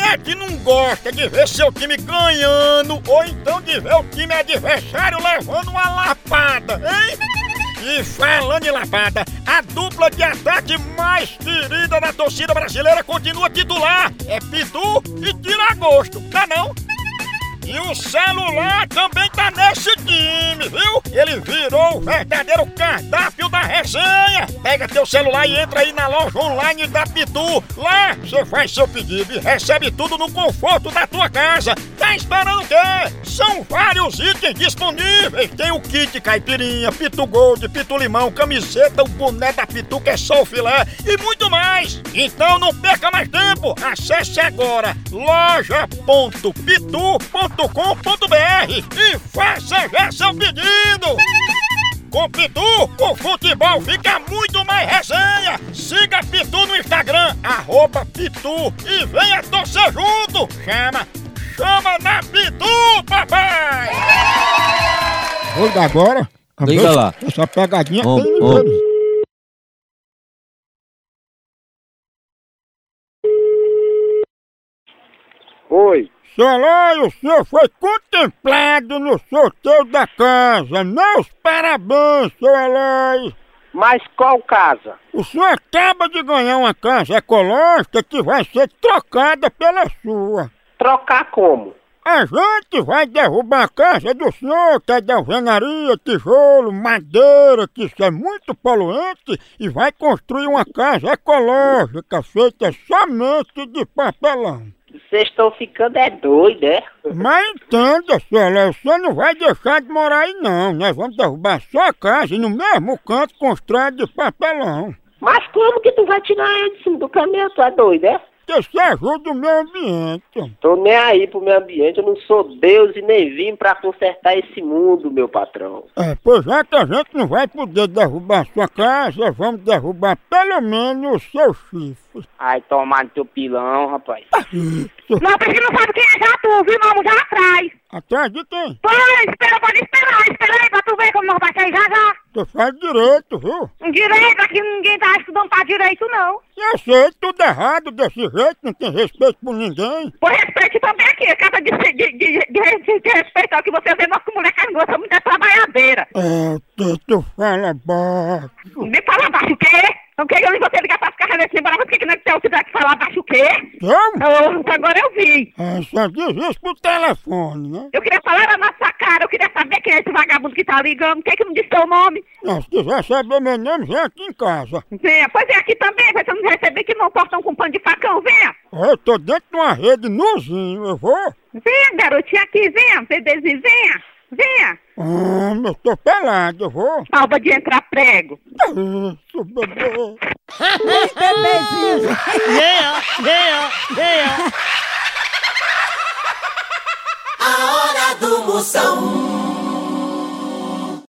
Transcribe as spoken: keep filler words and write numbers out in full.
é que não gosta de ver seu time ganhando ou então de ver o time adversário levando uma lapada, hein? E falando em lapada, a dupla de ataque mais querida da torcida brasileira continua titular. É Pitu e Tiragosto, tá não? E o celular também tá nesse time, viu? Ele virou o verdadeiro cardápio da resenha. Pega teu celular e entra aí na loja online da Pitu. Lá você faz seu pedido e recebe tudo no conforto da tua casa. Tá esperando o quê? São vários itens disponíveis. Tem o kit caipirinha, Pitu Gold, Pitu Limão, camiseta, o boné da Pitu que é só o filé e muito mais. Então não perca mais tempo. Acesse agora loja ponto pitu ponto com ponto br e faça já seu pedido! Com Pitu, o futebol fica muito mais resenha! Siga Pitu no Instagram, arroba Pitu e venha torcer junto! Chama, chama na Pitu, papai! Vou ligar agora? Liga lá. Essa pegadinha oh, tem oh. Oi. Seu Eloy, o senhor foi contemplado no sorteio da casa. Meus parabéns, seu Eloy. Mas qual casa? O senhor acaba de ganhar uma casa ecológica que vai ser trocada pela sua. Trocar como? A gente vai derrubar a casa do senhor, que é de alvenaria, tijolo, madeira, que isso é muito poluente, e vai construir uma casa ecológica feita somente de papelão. Vocês estão ficando é doido, é? Mas entenda, senhor Léo, você não vai deixar de morar aí não. Nós vamos derrubar só a casa e no mesmo canto constrói de papelão. Mas como que tu vai tirar ele de cima do caminhão? Tu é doido, é? Porque isso ajuda o meio ambiente. Tô nem aí pro meio ambiente, eu não sou Deus e nem vim pra consertar esse mundo, meu patrão. É, pois já que a gente não vai poder derrubar sua casa, vamos derrubar pelo menos o seu chifre. Ai, tomar no teu pilão, rapaz. Não, porque não sabe quem é já tu, viu? Vamos já atrás. Atrás de quem? Pois, espera, pode esperar, espera aí pra tu ver como nós vai sair já já. Tu faz direito, viu? Direito, aqui ninguém tá estudando pra direito, não. Eu sei, tudo errado desse jeito, não tem respeito por ninguém. Por respeito também aqui, acaba de, de, de, de, de, de respeitar o que você vê, nossa mulher cargosa, muita trabalhadeira. É, tu, tu fala baixo. Me fala baixo o quê? Não quero nem você ligar pra ficar nesse embora, por que não tem o que tiver que falar baixo o quê? Como? Oh, agora eu vi. É, só diz isso pro telefone, né? Eu queria falar na nossa cara, eu queria saber quem é esse vagabundo que tá ligando, por que que não disse teu nome? Não, se quiser saber meu nome, vem aqui em casa. Venha, pois é aqui também, você não receber que não cortam com pano de facão, venha. Eu tô dentro de uma rede nuzinho, eu vou? Venha, garotinha aqui, venha, bebezinho, venha, venha. Ah, eu tô pelado, eu vou? Alba de entrar prego. Isso, bebê. Bebezinho. Venha, venha, venha. A hora do Moção.